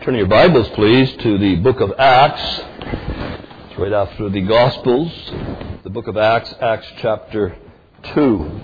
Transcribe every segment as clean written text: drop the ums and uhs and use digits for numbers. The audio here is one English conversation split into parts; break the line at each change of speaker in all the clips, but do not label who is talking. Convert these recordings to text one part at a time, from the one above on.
Turn your Bibles, please, to the book of Acts. It's right after the Gospels. The book of Acts, Acts chapter 2.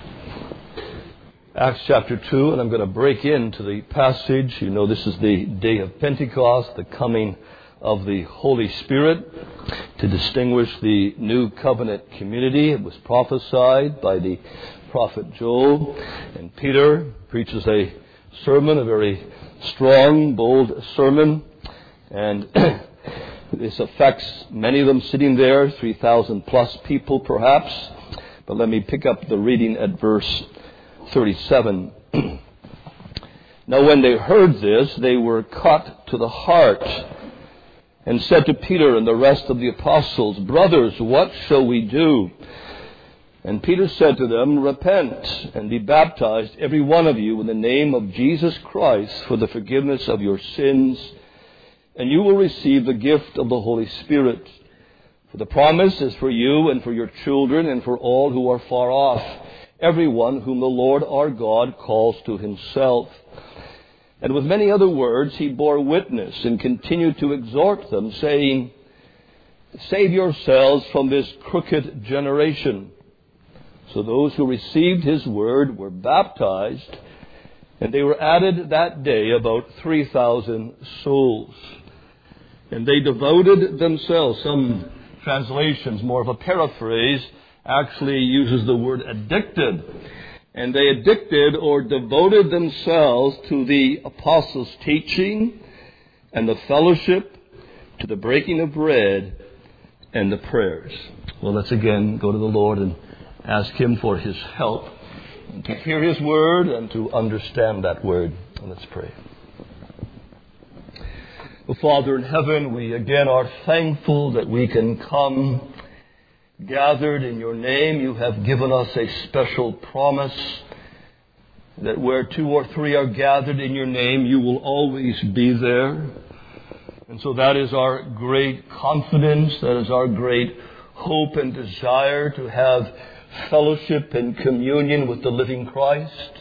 Acts chapter 2, and I'm going to break into the passage. You know, this is the day of Pentecost, the coming of the Holy Spirit to distinguish the new covenant community. It was prophesied by the prophet Joel, and Peter preaches a sermon, a very strong, bold sermon, and this affects many of them sitting there, 3,000 plus people perhaps. But let me pick up the reading at verse 37. Now when they heard this, they were cut to the heart, and said to Peter and the rest of the apostles, "Brothers, what shall we do?" And Peter said to them, "Repent and be baptized, every one of you, in the name of Jesus Christ for the forgiveness of your sins, and you will receive the gift of the Holy Spirit. For the promise is for you and for your children and for all who are far off, everyone whom the Lord our God calls to himself." And with many other words he bore witness and continued to exhort them, saying, "Save yourselves from this crooked generation." So those who received his word were baptized, and they were added that day about 3,000 souls. And they devoted themselves. Some translations, more of a paraphrase, actually uses the word addicted. And they addicted or devoted themselves to the apostles' teaching and the fellowship, to the breaking of bread and the prayers. Well, let's again go to the Lord and ask him for his help to hear his word and to understand that word. And let's pray. Well, Father in heaven, we again are thankful that we can come gathered in your name. You have given us a special promise that where two or three are gathered in your name, you will always be there. And so that is our great confidence, that is our great hope and desire to have fellowship and communion with the living Christ.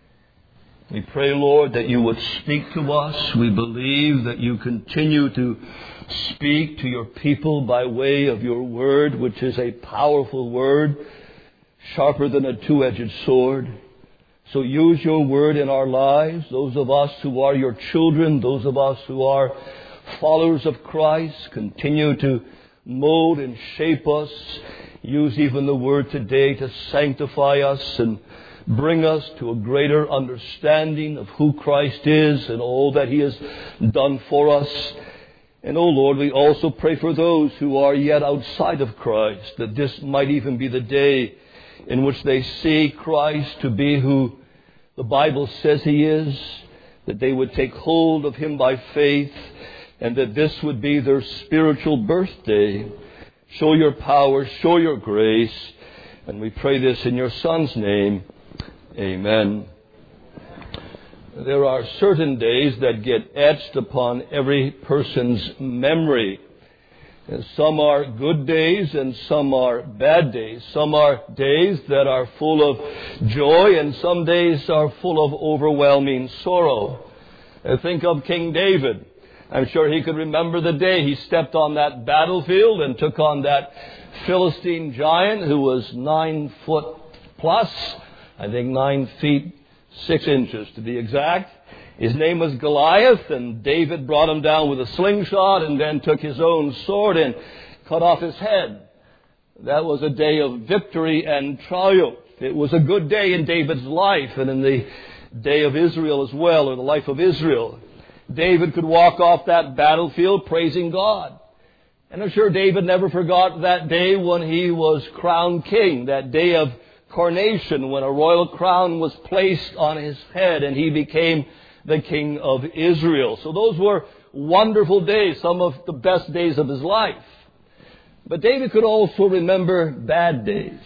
We pray, Lord, that you would speak to us. We believe that you continue to speak to your people by way of your word, which is a powerful word, sharper than a two-edged sword. So use your word in our lives, those of us who are your children, those of us who are followers of Christ. Continue to mold and shape us. Use even the word today to sanctify us and bring us to a greater understanding of who Christ is and all that he has done for us. And, oh Lord, we also pray for those who are yet outside of Christ, that this might even be the day in which they see Christ to be who the Bible says he is, that they would take hold of him by faith, and that this would be their spiritual birthday. Show your power, show your grace, and we pray this in your Son's name. Amen. There are certain days that get etched upon every person's memory. And some are good days and some are bad days. Some are days that are full of joy and some days are full of overwhelming sorrow. Think of King David. I'm sure he could remember the day he stepped on that battlefield and took on that Philistine giant who was 9 foot plus, I think 9 feet 6 inches to be exact. His name was Goliath, and David brought him down with a slingshot and then took his own sword and cut off his head. That was a day of victory and triumph. It was a good day in David's life and in the day of Israel as well, or the life of Israel. David could walk off that battlefield praising God. And I'm sure David never forgot that day when he was crowned king, that day of coronation when a royal crown was placed on his head and he became the king of Israel. So those were wonderful days, some of the best days of his life. But David could also remember bad days.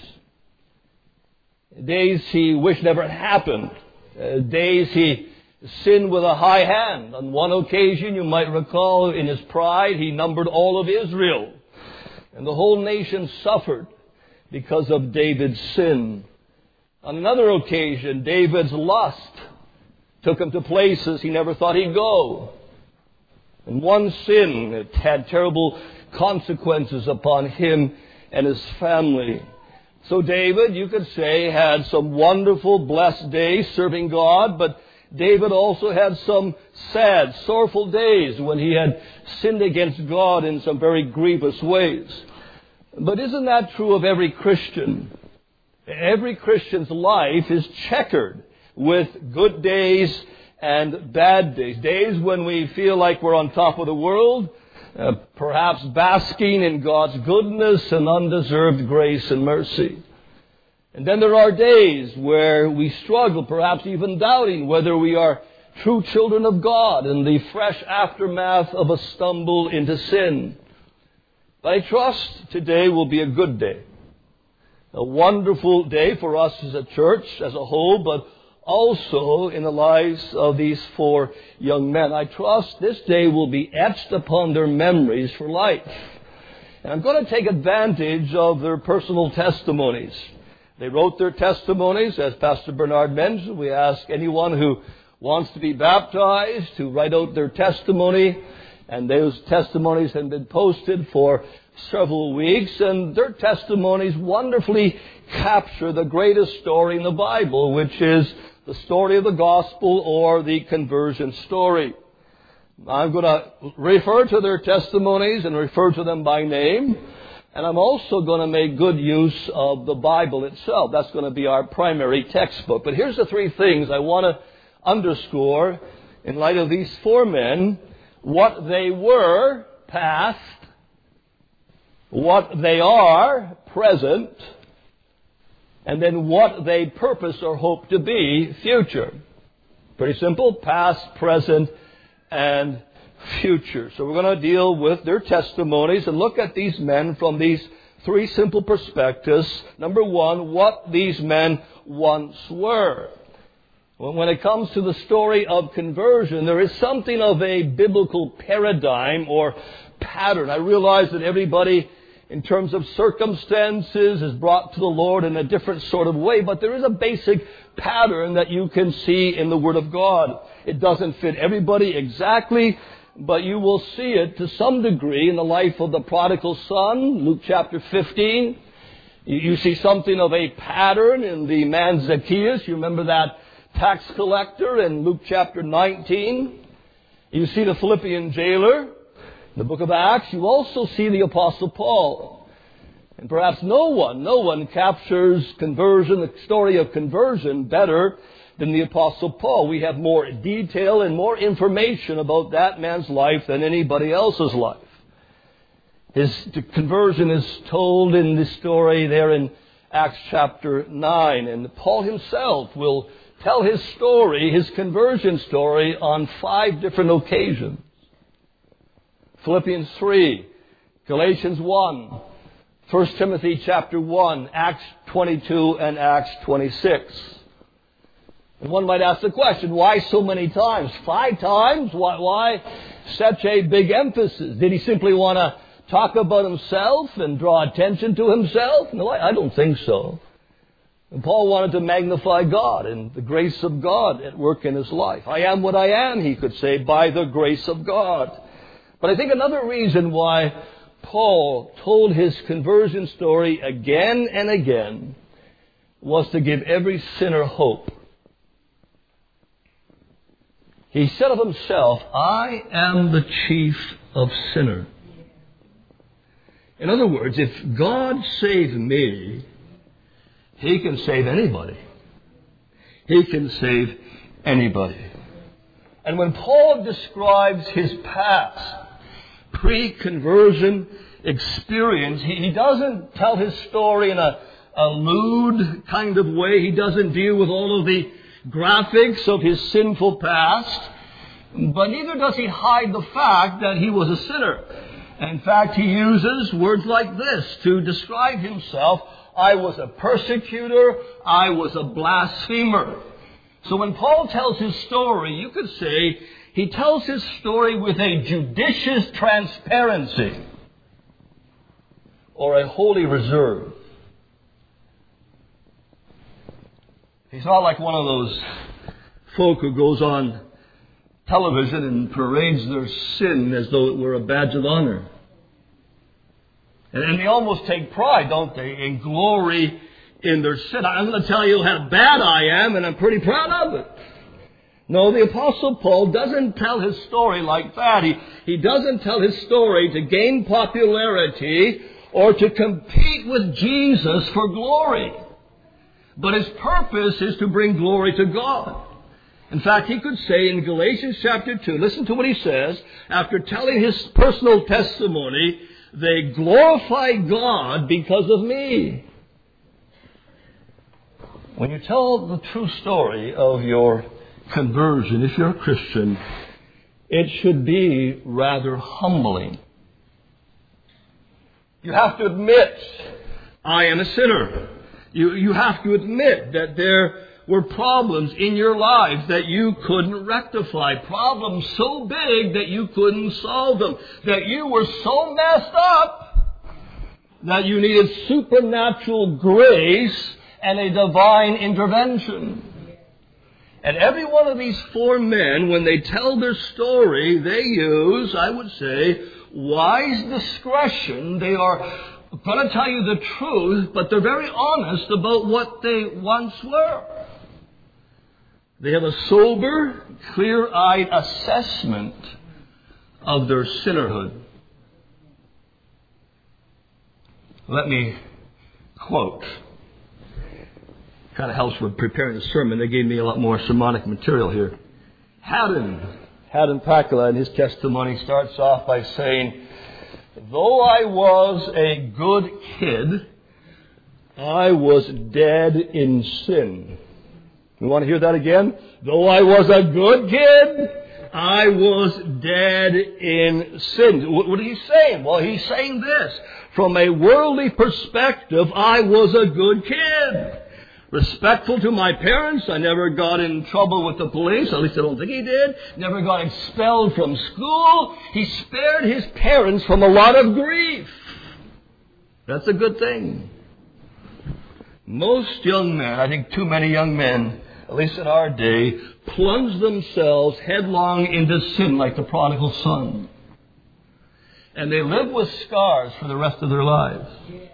Days he wished never had happened. Days he sinned with a high hand. On one occasion, you might recall, in his pride, he numbered all of Israel. And the whole nation suffered because of David's sin. On another occasion, David's lust took him to places he never thought he'd go. And one sin, it had terrible consequences upon him and his family. So David, you could say, had some wonderful, blessed days serving God, but David also had some sad, sorrowful days when he had sinned against God in some very grievous ways. But isn't that true of every Christian? Every Christian's life is checkered with good days and bad days. Days when we feel like we're on top of the world, perhaps basking in God's goodness and undeserved grace and mercy. And then there are days where we struggle, perhaps even doubting whether we are true children of God in the fresh aftermath of a stumble into sin. But I trust today will be a good day. A wonderful day for us as a church as a whole, but also in the lives of these four young men. I trust this day will be etched upon their memories for life. And I'm going to take advantage of their personal testimonies. They wrote their testimonies, as Pastor Bernard mentioned. We ask anyone who wants to be baptized to write out their testimony. And those testimonies have been posted for several weeks, and their testimonies wonderfully capture the greatest story in the Bible, which is the story of the gospel or the conversion story. I'm going to refer to their testimonies and refer to them by name, and I'm also going to make good use of the Bible itself. That's going to be our primary textbook. But here's the three things I want to underscore in light of these four men: what they were, past; what they are, present; and then what they purpose or hope to be, future. Pretty simple: past, present, and future. So we're going to deal with their testimonies and look at these men from these three simple perspectives. Number one, what these men once were. When it comes to the story of conversion, there is something of a biblical paradigm or pattern. I realize that everybody, in terms of circumstances, is brought to the Lord in a different sort of way, but there is a basic pattern that you can see in the Word of God. It doesn't fit everybody exactly, but you will see it to some degree in the life of the prodigal son, Luke chapter 15. You see something of a pattern in the man Zacchaeus. You remember that tax collector in Luke chapter 19. You see the Philippian jailer in the book of Acts. You also see the Apostle Paul. And perhaps no one captures conversion, the story of conversion, better than the Apostle Paul. We have more detail and more information about that man's life than anybody else's life. His conversion is told in the story there in Acts chapter 9. And Paul himself will tell his story, his conversion story, on 5 different occasions. Philippians 3, Galatians 1, 1 Timothy chapter 1, Acts 22, and Acts 26. And one might ask the question, why so many times? 5 times? Why such a big emphasis? Did he simply want to talk about himself and draw attention to himself? No, I don't think so. And Paul wanted to magnify God and the grace of God at work in his life. I am what I am, he could say, by the grace of God. But I think another reason why Paul told his conversion story again and again was to give every sinner hope. He said of himself, I am the chief of sinners. In other words, if God saved me, He can save anybody. He can save anybody. And when Paul describes his past, pre-conversion experience, he doesn't tell his story in a lewd kind of way. He doesn't deal with all of the graphics of his sinful past, but neither does he hide the fact that he was a sinner. In fact, he uses words like this to describe himself: I was a persecutor, I was a blasphemer. So when Paul tells his story, you could say he tells his story with a judicious transparency or a holy reserve. He's not like one of those folk who goes on television and parades their sin as though it were a badge of honor. And they almost take pride, don't they, in glory in their sin. I'm going to tell you how bad I am, and I'm pretty proud of it. No, the Apostle Paul doesn't tell his story like that. He doesn't tell his story to gain popularity or to compete with Jesus for glory. But his purpose is to bring glory to God. In fact, he could say in Galatians chapter 2, listen to what he says, after telling his personal testimony, they glorify God because of me. When you tell the true story of your conversion, if you're a Christian, it should be rather humbling. You have to admit, I am a sinner. You have to admit that there were problems in your life that you couldn't rectify. Problems so big that you couldn't solve them. That you were so messed up that you needed supernatural grace and a divine intervention. And every one of these four men, when they tell their story, they use, I would say, wise discretion. They are going to tell you the truth, but they're very honest about what they once were. They have a sober, clear-eyed assessment of their sinnerhood. Let me quote. Kind of helps with preparing the sermon. They gave me a lot more sermonic material here. Haddon Pakula, in his testimony, starts off by saying, though I was a good kid, I was dead in sin. You want to hear that again? Though I was a good kid, I was dead in sin. What is he saying? Well, he's saying this. From a worldly perspective, I was a good kid. Respectful to my parents. I never got in trouble with the police. At least I don't think he did. Never got expelled from school. He spared his parents from a lot of grief. That's a good thing. Most young men, I think too many young men, at least in our day, plunge themselves headlong into sin like the prodigal son. And they live with scars for the rest of their lives.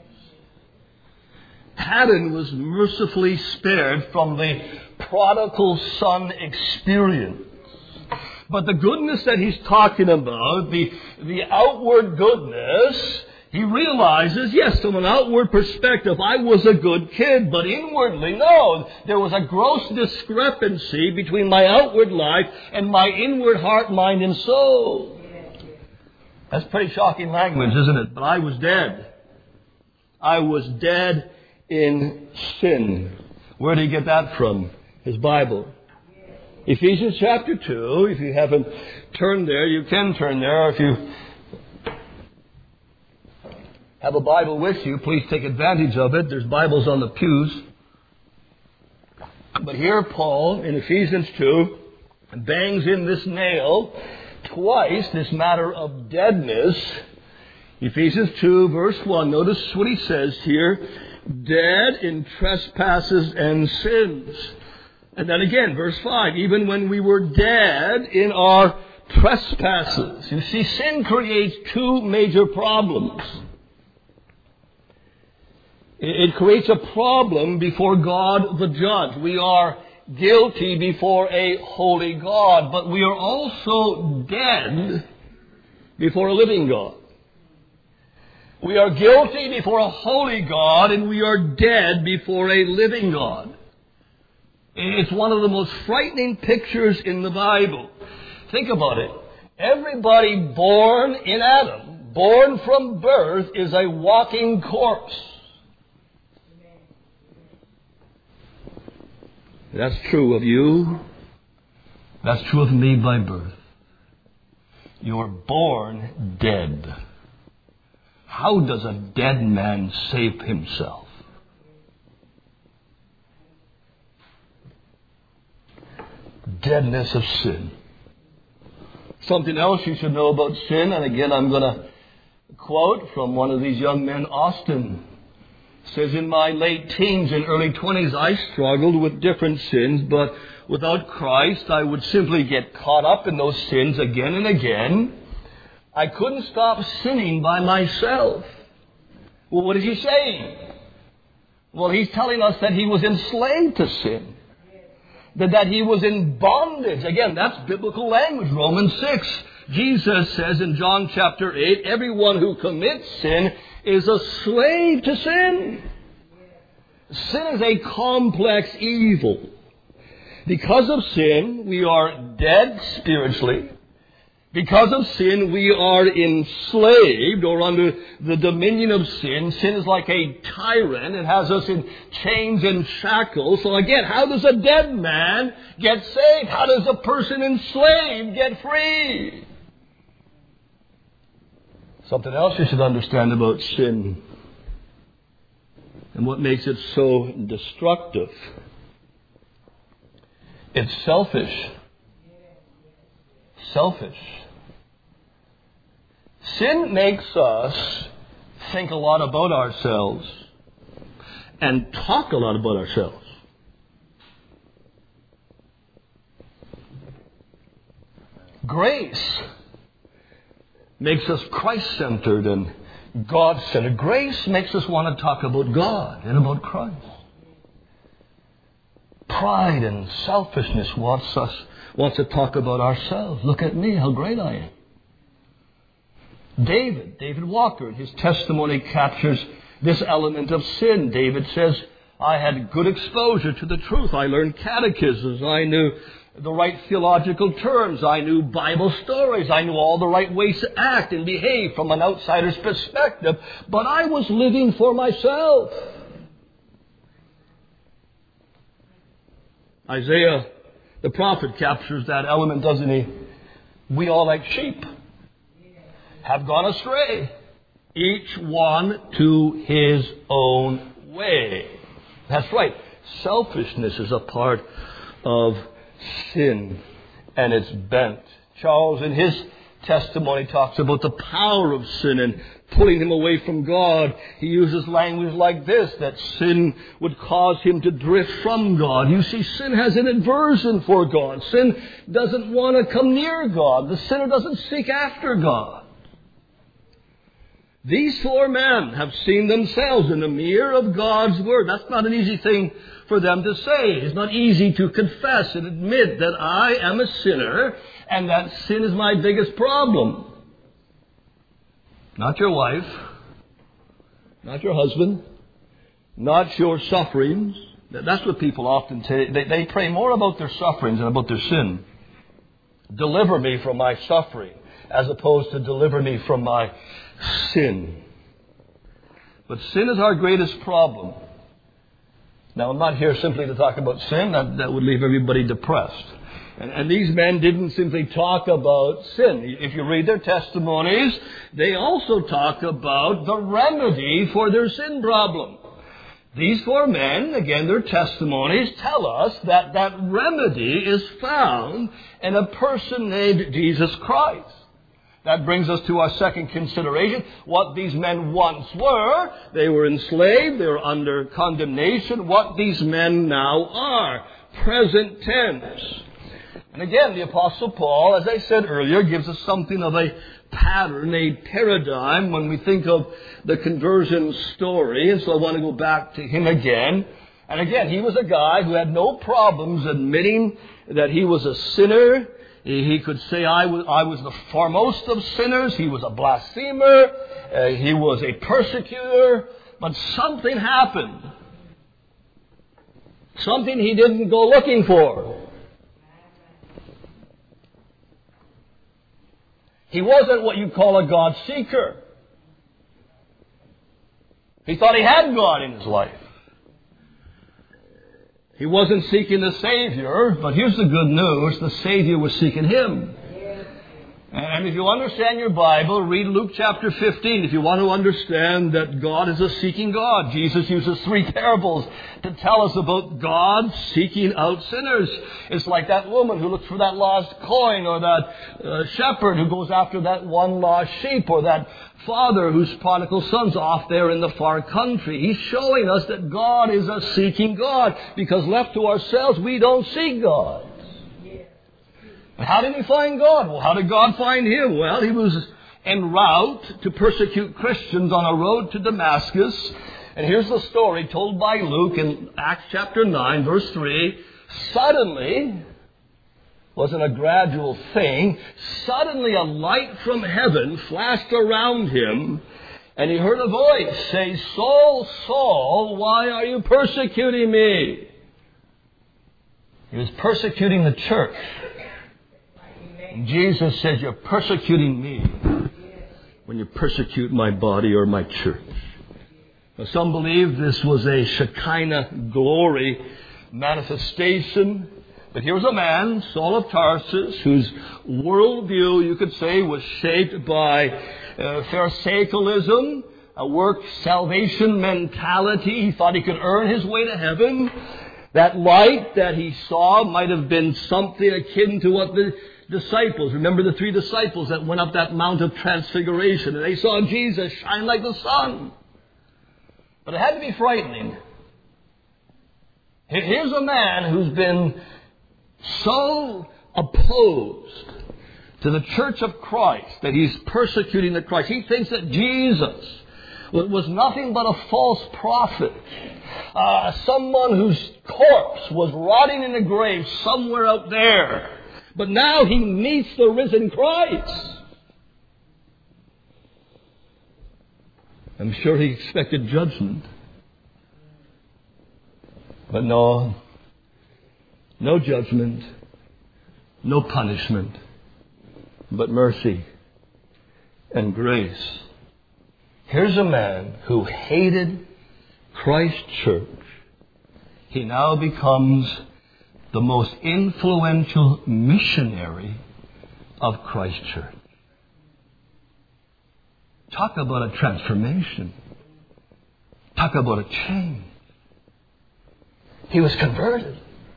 Haddon was mercifully spared from the prodigal son experience. But the goodness that he's talking about, the outward goodness, he realizes, yes, from an outward perspective, I was a good kid, but inwardly, no. There was a gross discrepancy between my outward life and my inward heart, mind, and soul. That's pretty shocking language, isn't it? But I was dead. I was dead in sin. Where did he get that from? His Bible. Ephesians chapter 2. If you haven't turned there, you can turn there. If you have a Bible with you, please take advantage of it. There's Bibles on the pews. But here Paul, in Ephesians 2, bangs in this nail twice, this matter of deadness. Ephesians 2, verse 1. Notice what he says here. Dead in trespasses and sins. And then again, verse 5. Even when we were dead in our trespasses. You see, sin creates two major problems. It creates a problem before God the judge. We are guilty before a holy God, but we are also dead before a living God. We are guilty before a holy God, and we are dead before a living God. It's one of the most frightening pictures in the Bible. Think about it. Everybody born in Adam, born from birth, is a walking corpse. That's true of you. That's true of me by birth. You're born dead. How does a dead man save himself? Deadness of sin. Something else you should know about sin, and again I'm going to quote from one of these young men, Austin. Says in my late teens and early 20s, I struggled with different sins, but without Christ, I would simply get caught up in those sins again and again. I couldn't stop sinning by myself. Well, what is he saying? Well, he's telling us that he was enslaved to sin. That he was in bondage. Again, that's biblical language. Romans 6. Jesus says in John chapter 8, everyone who commits sin is a slave to sin. Sin is a complex evil. Because of sin, we are dead spiritually. Because of sin, we are enslaved or under the dominion of sin. Sin is like a tyrant. It has us in chains and shackles. So again, how does a dead man get saved? How does a person enslaved get free? Something else you should understand about sin and what makes it so destructive. It's selfish. Selfish. Sin makes us think a lot about ourselves and talk a lot about ourselves. Grace makes us Christ-centered and God-centered. Grace makes us want to talk about God and about Christ. Pride and selfishness wants to talk about ourselves. Look at me, how great I am. David Walker, his testimony captures this element of sin. David says, I had good exposure to the truth. I learned catechisms. I knew the right theological terms. I knew Bible stories. I knew all the right ways to act and behave from an outsider's perspective. But I was living for myself. Isaiah, the prophet, captures that element, doesn't he? We all, like sheep, have gone astray, each one to his own way. That's right. Selfishness is a part of sin, and it's bent. Charles, in his testimony, talks about the power of sin and pulling him away from God. He uses language like this, that sin would cause him to drift from God. You see, sin has an aversion for God. Sin doesn't want to come near God. The sinner doesn't seek after God. These four men have seen themselves in the mirror of God's Word. That's not an easy thing for them to say. It's not easy to confess and admit that I am a sinner and that sin is my biggest problem. Not your wife, not your husband, not your sufferings. That's what people often say. They pray more about their sufferings than about their sin. Deliver me from my suffering, as opposed to deliver me from my sin. But sin is our greatest problem. Now, I'm not here simply to talk about sin. That would leave everybody depressed. And these men didn't simply talk about sin. If you read their testimonies, they also talk about the remedy for their sin problem. These four men, again, their testimonies tell us that that remedy is found in a person named Jesus Christ. That brings us to our second consideration. What these men once were, they were enslaved, they were under condemnation. What these men now are, present tense. And again, the Apostle Paul, as I said earlier, gives us something of a pattern, a paradigm when we think of the conversion story. And so I want to go back to him again. And again, he was a guy who had no problems admitting that he was a sinner. He could say, I was the foremost of sinners. He was a blasphemer. He was a persecutor. But something happened. Something he didn't go looking for. He wasn't what you call a God seeker. He thought he had God in his life. He wasn't seeking the Savior, but here's the good news. The Savior was seeking him. And if you understand your Bible, read Luke chapter 15 if you want to understand that God is a seeking God. Jesus uses 3 parables to tell us about God seeking out sinners. It's like that woman who looks for that lost coin, or that shepherd who goes after that one lost sheep, or that father whose prodigal son's off there in the far country. He's showing us that God is a seeking God, because left to ourselves, we don't seek God. But how did he find God? Well, how did God find him? Well, he was en route to persecute Christians on a road to Damascus. And here's the story told by Luke in Acts chapter 9, verse 3. Suddenly, wasn't a gradual thing, suddenly a light from heaven flashed around him, and he heard a voice say, "Saul, Saul, why are you persecuting me?" He was persecuting the church. And Jesus says, "You're persecuting me when you persecute my body or my church." Now, some believe this was a Shekinah glory manifestation. But here was a man, Saul of Tarsus, whose worldview, you could say, was shaped by Pharisaicalism, a work salvation mentality. He thought he could earn his way to heaven. That light that he saw might have been something akin to what the disciples, remember the 3 disciples that went up that Mount of Transfiguration, and they saw Jesus shine like the sun. But it had to be frightening. Here's a man who's been so opposed to the Church of Christ that he's persecuting the Christ. He thinks that Jesus was nothing but a false prophet. Someone whose corpse was rotting in a grave somewhere out there. But now he meets the risen Christ. I'm sure he expected judgment. But no judgment, no punishment, but mercy and grace. Here's a man who hated Christ's church. He now becomes the most influential missionary of Christ's church. Talk about a transformation. Talk about a change. He was converted.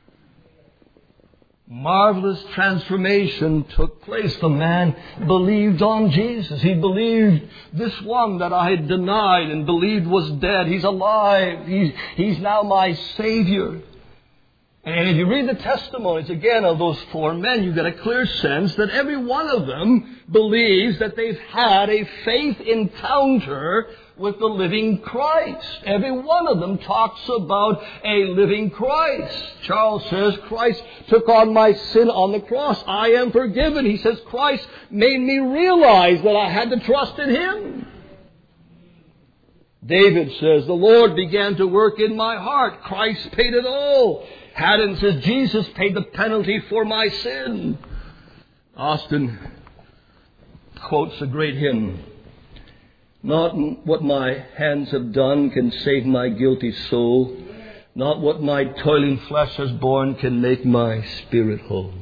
Marvelous transformation took place. The man believed on Jesus. He believed this one that I had denied and believed was dead. He's alive. He's now my Savior. And if you read the testimonies again of those 4 men, you get a clear sense that every one of them believes that they've had a faith encounter with the living Christ. Every one of them talks about a living Christ. Charles says, Christ took on my sin on the cross. I am forgiven. He says, Christ made me realize that I had to trust in Him. David says, the Lord began to work in my heart. Christ paid it all. Haddon says, Jesus paid the penalty for my sin. Austin quotes a great hymn. Not what my hands have done can save my guilty soul. Not what my toiling flesh has borne can make my spirit whole.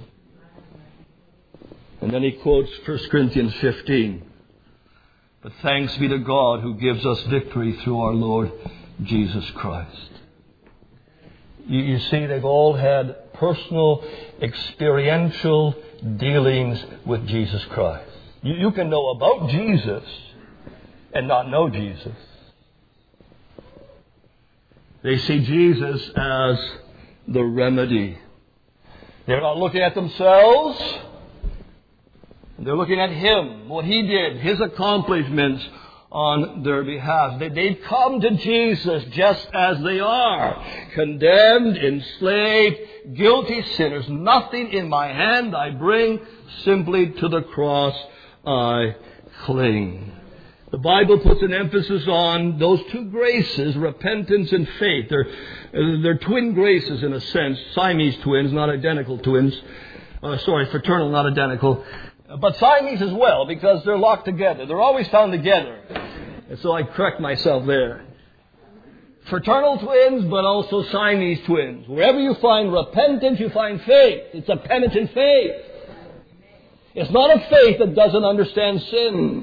And then he quotes 1 Corinthians 15. But thanks be to God who gives us victory through our Lord Jesus Christ. You see, they've all had personal, experiential dealings with Jesus Christ. You can know about Jesus and not know Jesus. They see Jesus as the remedy. They're not looking at themselves. They're looking at Him, what He did, His accomplishments on their behalf. They've come to Jesus just as they are. Condemned, enslaved, guilty sinners. Nothing in my hand I bring, simply to the cross I cling. The Bible puts an emphasis on those 2 graces, repentance and faith. They're twin graces in a sense. Siamese twins, not identical twins. Fraternal, not identical. But Siamese as well, because they're locked together. They're always found together. And so I correct myself there. Fraternal twins, but also Siamese twins. Wherever you find repentance, you find faith. It's a penitent faith. It's not a faith that doesn't understand sin.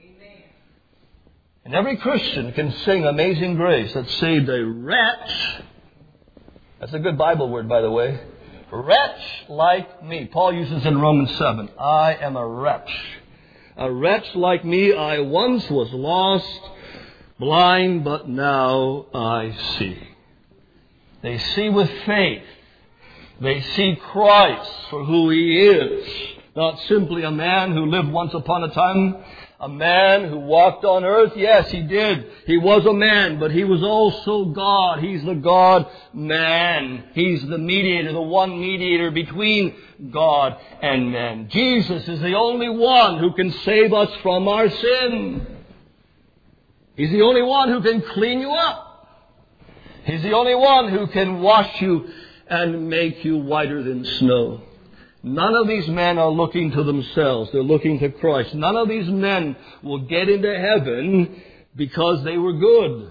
And every Christian can sing Amazing Grace that saved a wretch. That's a good Bible word, by the way. Wretch like me. Paul uses in Romans 7. I am a wretch. A wretch like me. I once was lost, blind, but now I see. They see with faith. They see Christ for who He is. Not simply a man who lived once upon a time. A man who walked on earth. Yes, He did. He was a man, but He was also God. He's the God-man. He's the mediator, the one mediator between God and man. Jesus is the only one who can save us from our sin. He's the only one who can clean you up. He's the only one who can wash you and make you whiter than snow. None of these men are looking to themselves. They're looking to Christ. None of these men will get into heaven because they were good.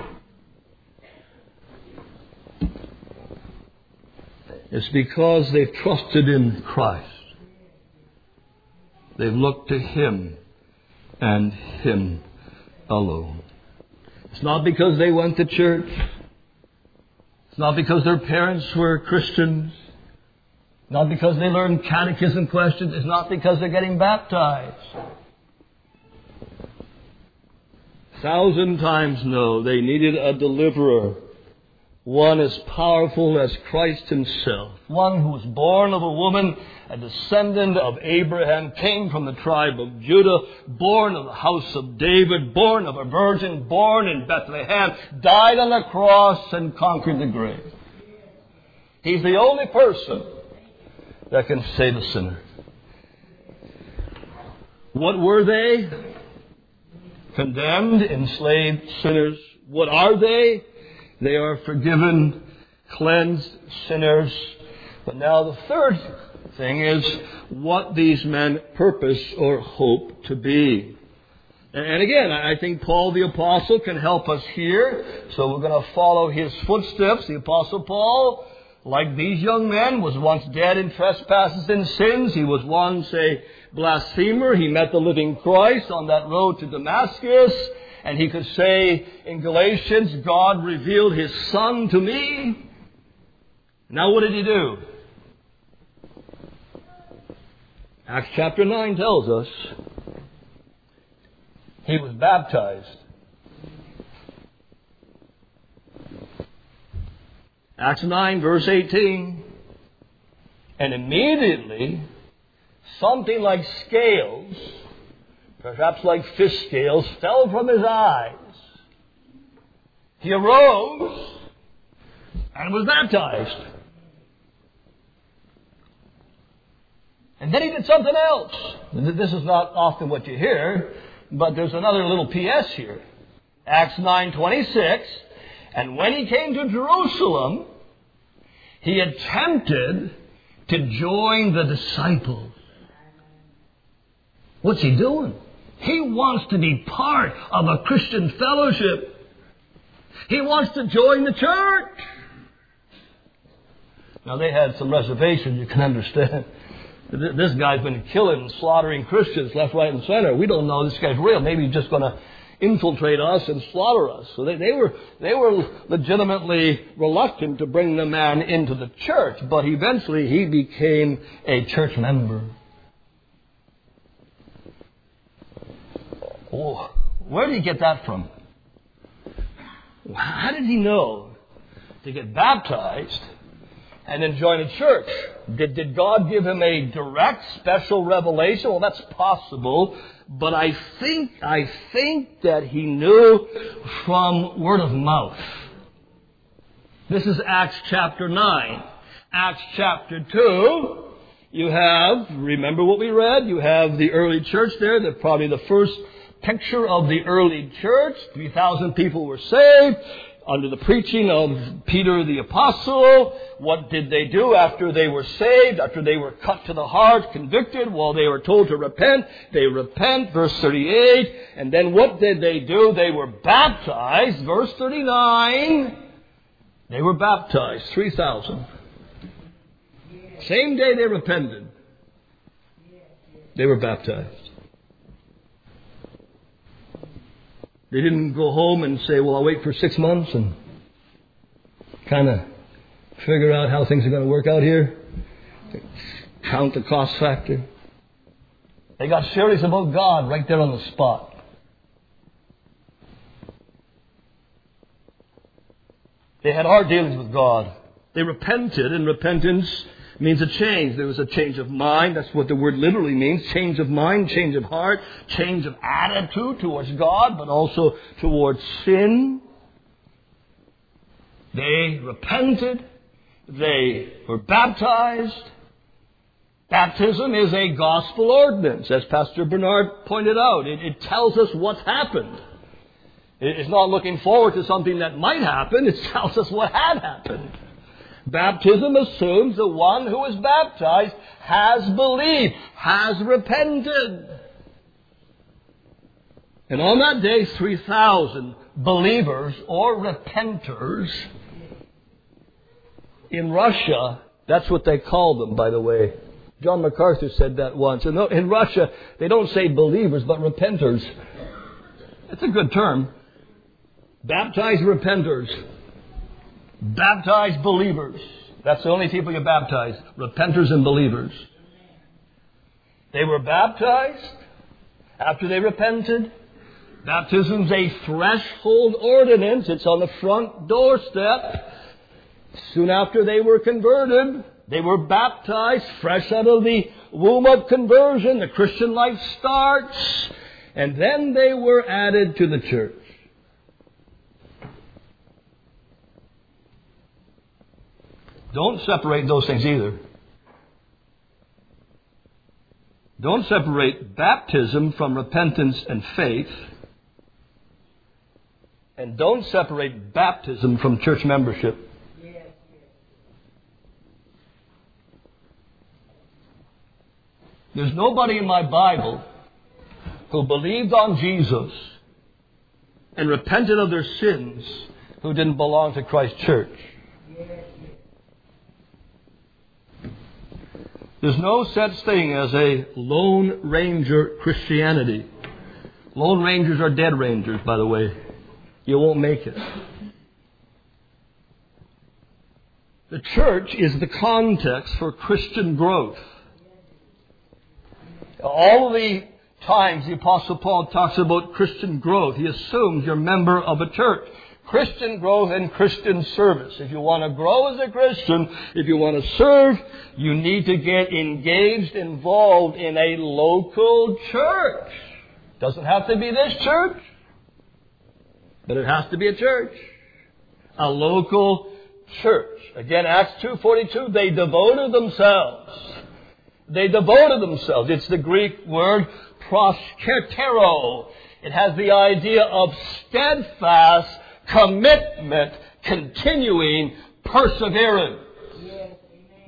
It's because they've trusted in Christ. They've looked to Him and Him alone. It's not because they went to church. It's not because their parents were Christians. Not because they learned catechism questions. It's not because they're getting baptized. 1,000 times no. They needed a deliverer. One as powerful as Christ Himself. One who was born of a woman, a descendant of Abraham, came from the tribe of Judah, born of the house of David, born of a virgin, born in Bethlehem, died on the cross and conquered the grave. He's the only person that can save a sinner. What were they? Condemned, enslaved sinners. What are they? They are forgiven, cleansed sinners. But now the third thing is what these men purpose or hope to be. And again, I think Paul the Apostle can help us here. So we're going to follow his footsteps. The Apostle Paul, like these young men, was once dead in trespasses and sins. He was once a blasphemer. He met the living Christ on that road to Damascus. And he could say in Galatians, God revealed His Son to me. Now what did he do? Acts chapter 9 tells us he was baptized. Acts 9 verse 18. And immediately something like scales, perhaps like fish scales, fell from his eyes. He arose and was baptized. And then he did something else. This is not often what you hear, but there's another little P.S. here. Acts 9:26. And when he came to Jerusalem, he attempted to join the disciples. What's he doing? He wants to be part of a Christian fellowship. He wants to join the church. Now they had some reservations, you can understand. This guy's been killing and slaughtering Christians left, right, and center. We don't know this guy's real. Maybe he's just going to infiltrate us and slaughter us. So they were legitimately reluctant to bring the man into the church. But eventually he became a church member. Oh, where did he get that from? How did he know to get baptized and then join a church? Did God give him a direct, special revelation? Well, that's possible. But I think that he knew from word of mouth. This is Acts chapter 9. Acts chapter 2, you have, remember what we read? You have the early church there. They're probably the first picture of the early church. 3,000 people were saved under the preaching of Peter the Apostle. What did they do after they were saved, after they were cut to the heart, convicted? Well, they were told to repent. They repent, verse 38. And then what did they do? They were baptized, verse 39. They were baptized, 3,000. Same day they repented. They were baptized. They didn't go home and say, well, I'll wait for 6 months and kind of figure out how things are going to work out here. Count the cost factor. They got serious about God right there on the spot. They had hard dealings with God. They repented, and repentance means a change. There was a change of mind. That's what the word literally means. Change of mind, change of heart, change of attitude towards God, but also towards sin. They repented. They were baptized. Baptism is a gospel ordinance, as Pastor Bernard pointed out. It tells us what's happened. It's not looking forward to something that might happen. It tells us what had happened. Baptism assumes the one who is baptized has believed, has repented. And on that day, 3,000 believers or repenters in Russia, that's what they call them, by the way. John MacArthur said that once. And in Russia, they don't say believers, but repenters. It's a good term. Baptized repenters. Baptized believers. That's the only people you baptize. Repenters and believers. They were baptized after they repented. Baptism's a threshold ordinance. It's on the front doorstep. Soon after they were converted, they were baptized fresh out of the womb of conversion. The Christian life starts. And then they were added to the church. Don't separate those things either. Don't separate baptism from repentance and faith. And don't separate baptism from church membership. There's nobody in my Bible who believed on Jesus and repented of their sins who didn't belong to Christ's church. There's no such thing as a Lone Ranger Christianity. Lone Rangers are dead rangers, by the way. You won't make it. The church is the context for Christian growth. All the times the Apostle Paul talks about Christian growth, he assumes you're a member of a church. Christian growth and Christian service. If you want to grow as a Christian, if you want to serve, you need to get engaged, involved in a local church. Doesn't have to be this church, but it has to be a church. A local church. Again, Acts 2:42, they devoted themselves. They devoted themselves. It's the Greek word prosketero. It has the idea of steadfast commitment, continuing perseverance. Yes, amen.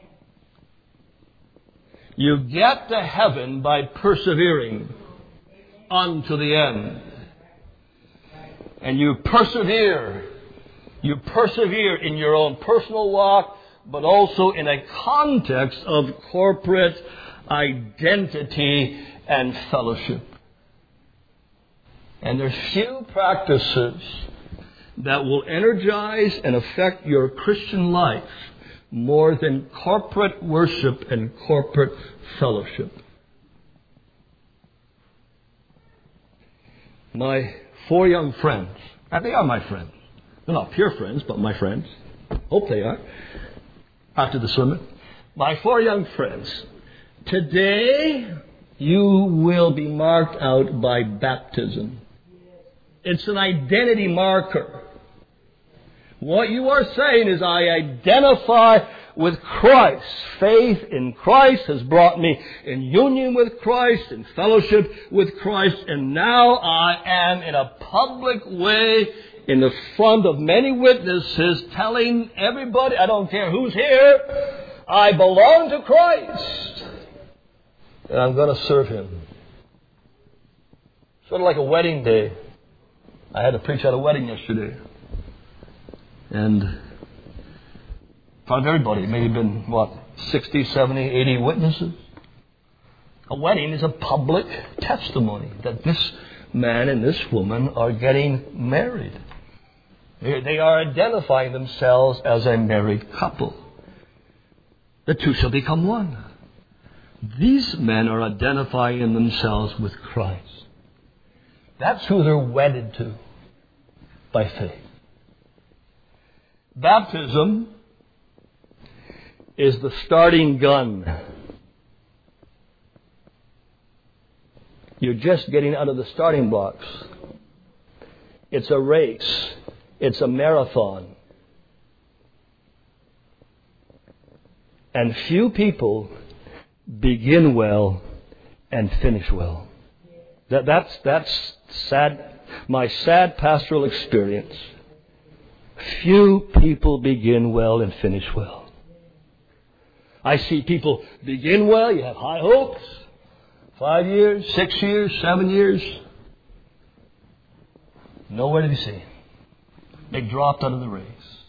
You get to heaven by persevering unto the end. And you persevere. You persevere in your own personal walk, but also in a context of corporate identity and fellowship. And there's few practices that will energize and affect your Christian life more than corporate worship and corporate fellowship. My 4 young friends, and they are my friends. They're not pure friends, but my friends. Hope they are. After the sermon. My 4 young friends. Today, you will be marked out by baptism. It's an identity marker. What you are saying is, I identify with Christ. Faith in Christ has brought me in union with Christ, in fellowship with Christ, and now I am in a public way in the front of many witnesses telling everybody, I don't care who's here, I belong to Christ. And I'm going to serve Him. Sort of like a wedding day. I had to preach at a wedding yesterday. And in front of everybody, maybe been, 60, 70, 80 witnesses. A wedding is a public testimony that this man and this woman are getting married. They are identifying themselves as a married couple. The two shall become one. These men are identifying themselves with Christ. That's who they're wedded to by faith. Baptism is the starting gun. You're just getting out of the starting blocks. It's a race. It's a marathon. And few people begin well and finish well. That's sad. My sad pastoral experience. Few people begin well and finish well. I see people begin well. You have high hopes. 5 years, 6 years, 7 years. Nowhere to be seen. They dropped out of the race.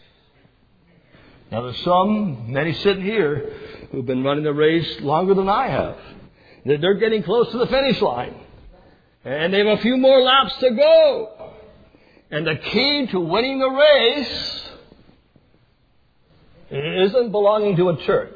Now there's many sitting here, who've been running the race longer than I have. They're getting close to the finish line. And they have a few more laps to go. And the key to winning the race isn't belonging to a church.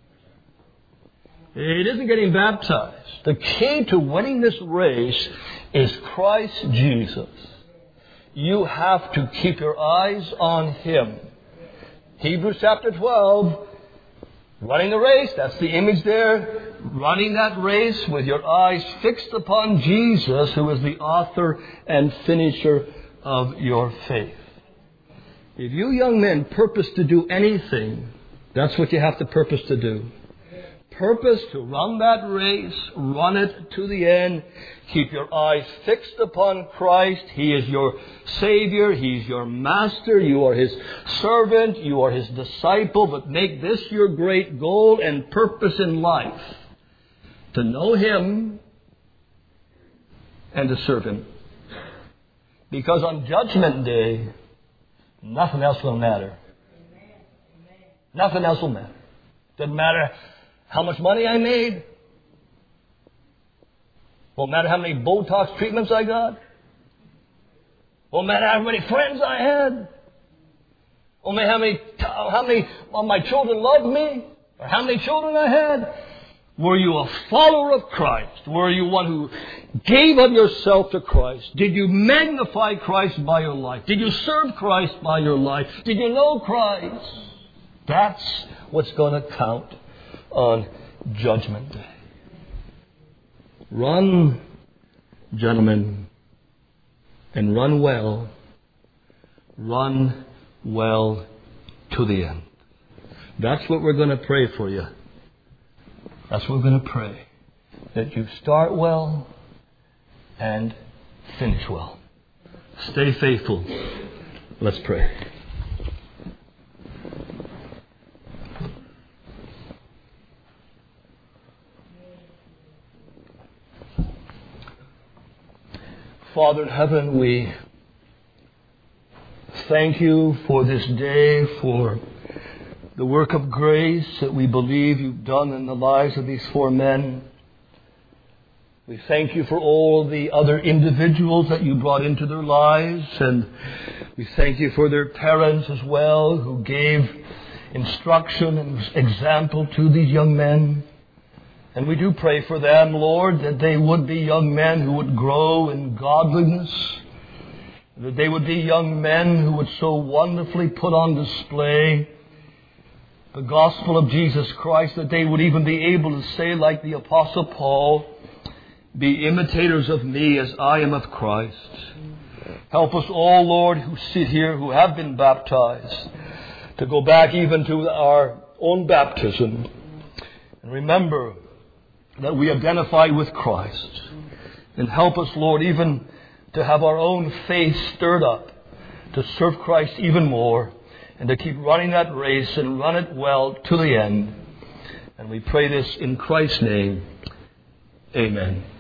It isn't getting baptized. The key to winning this race is Christ Jesus. You have to keep your eyes on Him. Hebrews chapter 12, running the race, that's the image there. Running that race with your eyes fixed upon Jesus, who is the author and finisher of your faith. If you young men purpose to do anything, that's what you have to purpose to do. Purpose to run that race, run it to the end. Keep your eyes fixed upon Christ. He is your Savior. He's your Master. You are His servant. You are His disciple. But make this your great goal and purpose in life. To know Him and to serve Him. Because on Judgment Day, nothing else will matter. Nothing else will matter. Doesn't matter how much money I made. Won't matter how many Botox treatments I got. Won't matter how many friends I had. Won't matter how many of my children loved me. Or how many children I had. Were you a follower of Christ? Were you one who gave of yourself to Christ? Did you magnify Christ by your life? Did you serve Christ by your life? Did you know Christ? That's what's going to count on Judgment Day. Run, gentlemen, and run well. Run well to the end. That's what we're going to pray for you. That's what we're going to pray. That you start well and finish well. Stay faithful. Let's pray. Father in heaven, we thank you for this day, for the work of grace that we believe you've done in the lives of these 4 men. We thank you for all the other individuals that you brought into their lives, and we thank you for their parents as well, who gave instruction and example to these young men. And we do pray for them, Lord, that they would be young men who would grow in godliness, that they would be young men who would so wonderfully put on display the gospel of Jesus Christ, that they would even be able to say, like the Apostle Paul, be imitators of me as I am of Christ. Help us all, Lord, who sit here, who have been baptized, to go back even to our own baptism and remember that we identify with Christ. And help us, Lord, even to have our own faith stirred up, to serve Christ even more, and to keep running that race and run it well to the end. And we pray this in Christ's name. Amen.